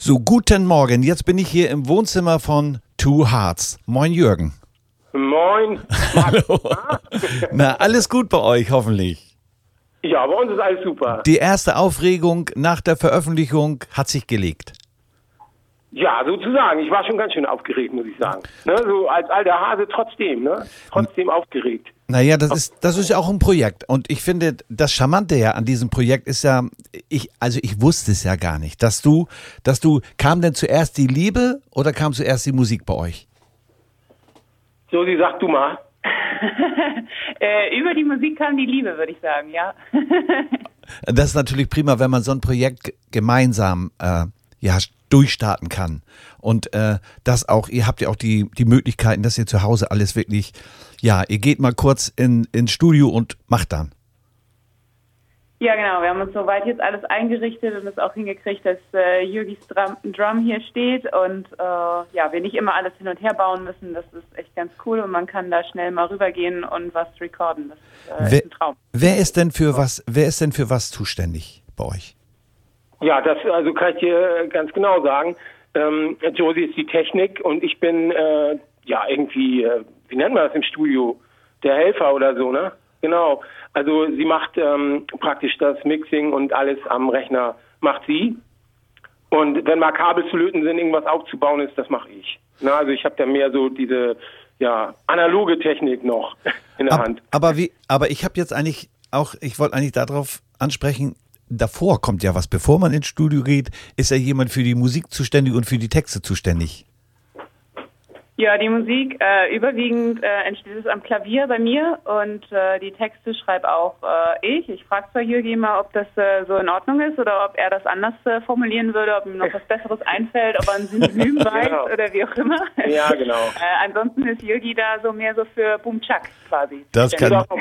So, guten Morgen. Jetzt bin ich hier im Wohnzimmer von Two Hearts. Moin, Jürgen. Moin. Hallo. Na, alles gut bei euch, hoffentlich. Ja, bei uns ist alles super. Die erste Aufregung nach der Veröffentlichung hat sich gelegt. Ja, sozusagen. Ich war schon ganz schön aufgeregt, muss ich sagen. Ne, so als alter Hase trotzdem, ne? Trotzdem aufgeregt. Naja, das ist ja auch ein Projekt. Und ich finde, das Charmante ja an diesem Projekt ist ja, ich wusste es ja gar nicht, kam denn zuerst die Liebe oder kam zuerst die Musik bei euch? Josi, sag du mal. Über die Musik kam die Liebe, würde ich sagen, ja. Das ist natürlich prima, wenn man so ein Projekt gemeinsam durchstarten kann. Und das auch, ihr habt ja auch die Möglichkeiten, dass ihr zu Hause alles wirklich, ihr geht mal kurz ins Studio und macht dann. Ja, genau. Wir haben uns soweit jetzt alles eingerichtet und es auch hingekriegt, dass Jürgis Drum hier steht und wir nicht immer alles hin und her bauen müssen. Das ist echt ganz cool und man kann da schnell mal rübergehen und was recorden. Das ist ein Traum. Wer ist denn für was zuständig bei euch? Ja, das also kann ich dir ganz genau sagen. Josi ist die Technik und ich bin irgendwie, wie nennt man das im Studio? Der Helfer oder so, ne? Genau. Also sie macht praktisch das Mixing und alles am Rechner macht sie. Und wenn mal Kabel zu löten sind, irgendwas aufzubauen ist, das mache ich. Na, also ich habe da mehr so diese analoge Technik noch in der Hand. Aber ich habe jetzt ich wollte eigentlich darauf ansprechen, davor kommt ja was, bevor man ins Studio geht, ist ja jemand für die Musik zuständig und für die Texte zuständig. Ja, die Musik, überwiegend entsteht es am Klavier bei mir und die Texte schreibe auch ich. Ich frage zwar Jürgi mal, ob das so in Ordnung ist oder ob er das anders formulieren würde, ob ihm noch was Besseres einfällt, ob er ein Synonym weiß oder wie auch immer. Ja, genau. Ansonsten ist Jürgi da so mehr so für Boom-Chak quasi. Das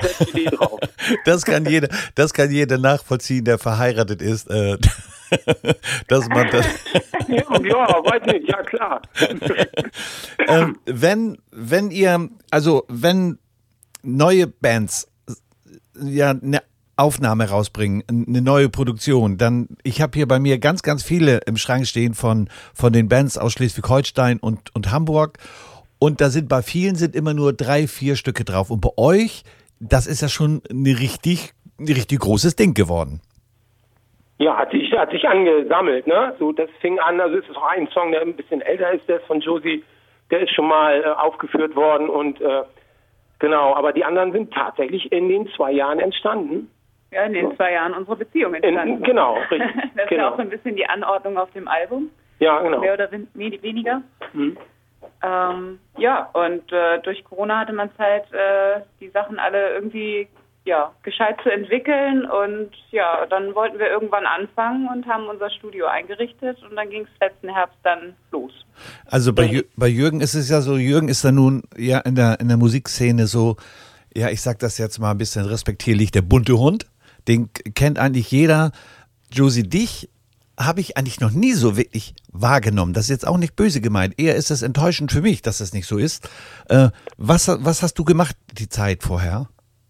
kann jeder nachvollziehen, der verheiratet ist. Dass man das weiß nicht, ja klar. Wenn neue Bands eine Aufnahme rausbringen, eine neue Produktion, dann, ich habe hier bei mir ganz, ganz viele im Schrank stehen von den Bands aus Schleswig-Holstein und Hamburg und bei vielen sind immer nur 3-4 Stücke drauf und bei euch, das ist ja schon ein richtig großes Ding geworden. Ja, hat sich angesammelt, ne? So, das fing an, also es ist auch ein Song, der ein bisschen älter ist, der ist von Josi, der ist schon mal aufgeführt worden und genau, aber die anderen sind tatsächlich in den 2 Jahren entstanden. Ja, in den 2 Jahren unserer Beziehung entstanden. Genau, richtig. Das ist ja auch so ein bisschen die Anordnung auf dem Album. Ja, genau. Mehr oder weniger. Mhm. Durch Corona hatte man Zeit, die Sachen alle irgendwie gescheit zu entwickeln und dann wollten wir irgendwann anfangen und haben unser Studio eingerichtet und dann ging es letzten Herbst dann los. Also bei Jürgen ist es ja so, Jürgen ist da nun in der Musikszene so, ich sag das jetzt mal ein bisschen respektierlich, der bunte Hund, den kennt eigentlich jeder. Josi, dich habe ich eigentlich noch nie so wirklich wahrgenommen. Das ist jetzt auch nicht böse gemeint, eher ist es enttäuschend für mich, dass es nicht so ist. Was hast du gemacht die Zeit vorher?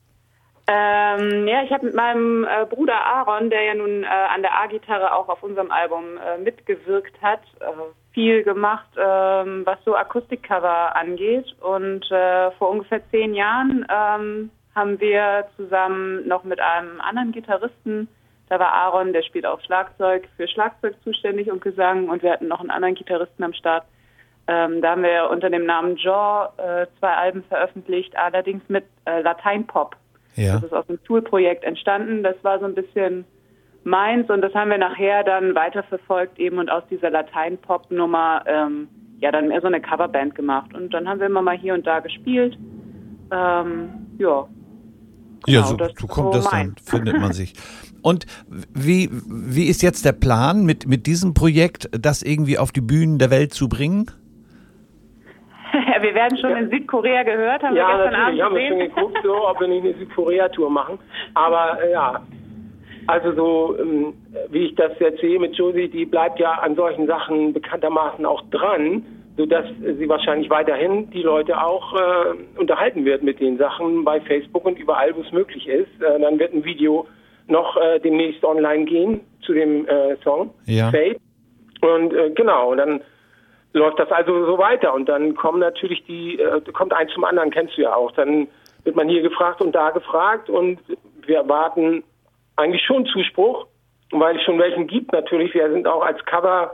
Ich habe mit meinem Bruder Aaron, der ja nun an der A-Gitarre auch auf unserem Album mitgewirkt hat, viel gemacht, was so Akustikcover angeht. Und vor ungefähr 10 Jahren haben wir zusammen noch mit einem anderen Gitarristen, da war Aaron, der spielt auch Schlagzeug, für Schlagzeug zuständig und Gesang. Und wir hatten noch einen anderen Gitarristen am Start. Da haben wir unter dem Namen Jaw 2 Alben veröffentlicht, allerdings mit Lateinpop. Ja. Das ist aus dem Tool-Projekt entstanden. Das war so ein bisschen meins und das haben wir nachher dann weiterverfolgt eben und aus dieser Latein-Pop-Nummer dann mehr so eine Coverband gemacht. Und dann haben wir immer mal hier und da gespielt. Genau, so kommt das dann, findet man sich. Und wie ist jetzt der Plan mit diesem Projekt, das irgendwie auf die Bühnen der Welt zu bringen? Wir werden schon in Südkorea gehört, haben wir gestern Abend gesehen. Ja, natürlich, haben wir schon geguckt, so, ob wir nicht eine Südkorea-Tour machen. Aber also so, wie ich das jetzt sehe mit Josi, die bleibt ja an solchen Sachen bekanntermaßen auch dran, sodass sie wahrscheinlich weiterhin die Leute auch unterhalten wird mit den Sachen bei Facebook und überall, wo es möglich ist. Dann wird ein Video noch demnächst online gehen zu dem Song, Fade. Und genau, und dann läuft das also so weiter. Und dann kommen natürlich kommt eins zum anderen, kennst du ja auch. Dann wird man hier gefragt und da gefragt und wir erwarten eigentlich schon Zuspruch, weil es schon welchen gibt natürlich. Wir sind auch als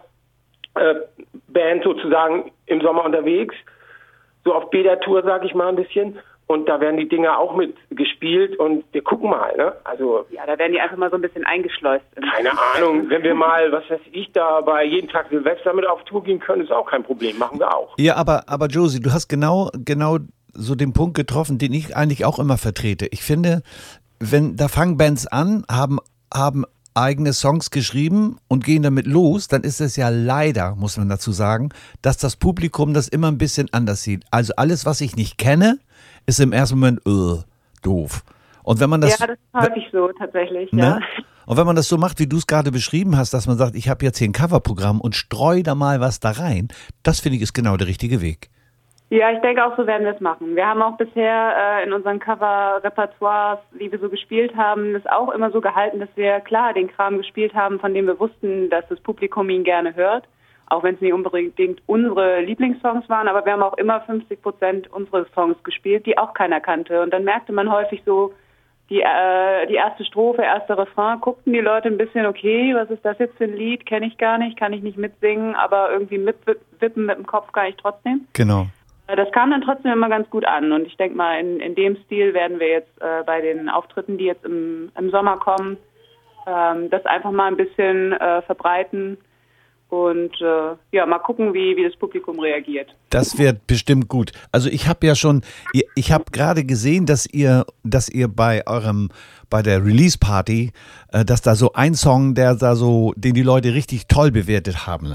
Coverband sozusagen im Sommer unterwegs, so auf Beta-Tour, sag ich mal ein bisschen. Und da werden die Dinger auch mit gespielt und wir gucken mal, ne? Also ja, da werden die einfach mal so ein bisschen eingeschleust. Keine Ahnung, wenn wir mal, was weiß ich, da bei jeden Tag Silvester mit auf Tour gehen können, ist auch kein Problem, machen wir auch. Ja, aber Josie, du hast genau so den Punkt getroffen, den ich eigentlich auch immer vertrete. Ich finde, da fangen Bands an, haben eigene Songs geschrieben und gehen damit los, dann ist es ja leider, muss man dazu sagen, dass das Publikum das immer ein bisschen anders sieht. Also alles, was ich nicht kenne, ist im ersten Moment doof. Und wenn man das, ja, das ist häufig so tatsächlich. Ne? Ja. Und wenn man das so macht, wie du es gerade beschrieben hast, dass man sagt, ich habe jetzt hier ein Coverprogramm und streu da mal was da rein, das finde ich ist genau der richtige Weg. Ja, ich denke auch, so werden wir es machen. Wir haben auch bisher in unseren Cover-Repertoires, wie wir so gespielt haben, das auch immer so gehalten, dass wir klar den Kram gespielt haben, von dem wir wussten, dass das Publikum ihn gerne hört. Auch wenn es nicht unbedingt unsere Lieblingssongs waren, aber wir haben auch immer 50% unseres Songs gespielt, die auch keiner kannte. Und dann merkte man häufig so, die erste Strophe, erster Refrain, guckten die Leute ein bisschen, okay, was ist das jetzt für ein Lied, kenne ich gar nicht, kann ich nicht mitsingen, aber irgendwie mitwippen mit dem Kopf kann ich trotzdem. Genau. Das kam dann trotzdem immer ganz gut an und ich denke mal, in dem Stil werden wir jetzt bei den Auftritten, die jetzt im Sommer kommen, das einfach mal ein bisschen verbreiten. Und mal gucken, wie das Publikum reagiert. Das wird bestimmt gut. Also ich habe gerade gesehen, dass ihr bei der Release Party, dass da so ein Song, den die Leute richtig toll bewertet haben.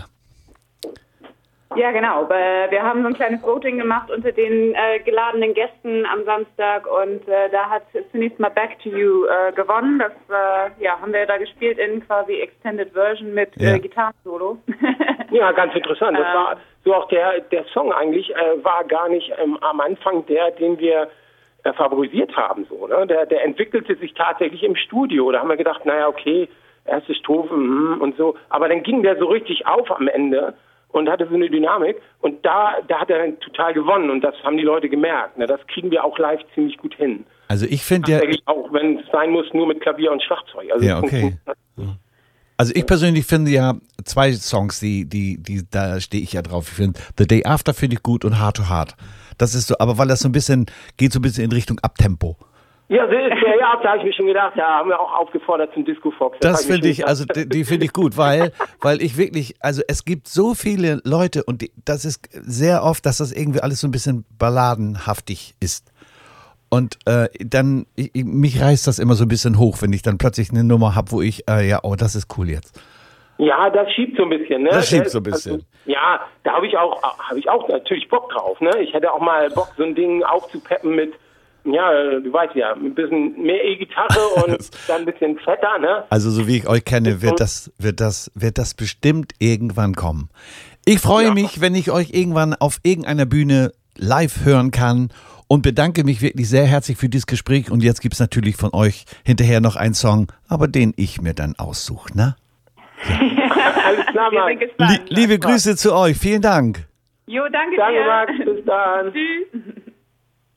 Ja, genau. Wir haben so ein kleines Voting gemacht unter den geladenen Gästen am Samstag und da hat zunächst mal Back to You gewonnen. Das haben wir da gespielt in quasi Extended Version mit Gitarrensolo. Ja, ganz interessant. Das war so auch der Song eigentlich war gar nicht am Anfang den wir favorisiert haben. So, ne? Der entwickelte sich tatsächlich im Studio. Da haben wir gedacht, naja, okay, erste Strophe und so. Aber dann ging der so richtig auf am Ende. Und hatte so eine Dynamik und da hat er dann total gewonnen und das haben die Leute gemerkt. Ne? Das kriegen wir auch live ziemlich gut hin. Also ich finde ja... Auch wenn es sein muss, nur mit Klavier und Schlagzeug. Also ja, okay. Also ich persönlich finde ja zwei Songs, da stehe ich ja drauf. Ich finde The Day After finde ich gut und Heart to Heart. Das ist so, aber weil das geht so ein bisschen in Richtung Abtempo. Ja, da habe ich mir schon gedacht, ja, haben wir auch aufgefordert zum Disco Fox. Das finde ich, also die finde ich gut, weil ich wirklich, also es gibt so viele Leute und das ist sehr oft, dass das irgendwie alles so ein bisschen balladenhaftig ist. Und mich reißt das immer so ein bisschen hoch, wenn ich dann plötzlich eine Nummer habe, wo ich, das ist cool jetzt. Ja, das schiebt so ein bisschen, ne? Das schiebt so ein bisschen. Also, ja, da habe ich auch natürlich Bock drauf, ne? Ich hätte auch mal Bock, so ein Ding aufzupeppen mit, ja, du weißt ja, ein bisschen mehr E-Gitarre und dann ein bisschen fetter, ne? Also so wie ich euch kenne, wird das bestimmt irgendwann kommen. Ich freue mich, wenn ich euch irgendwann auf irgendeiner Bühne live hören kann und bedanke mich wirklich sehr herzlich für dieses Gespräch. Und jetzt gibt es natürlich von euch hinterher noch einen Song, aber den ich mir dann aussuche, ne? Ja. Alles klar, Max. Liebe Grüße zu euch, vielen Dank. Jo, danke dir. Danke, Max, bis dann. Tschüss.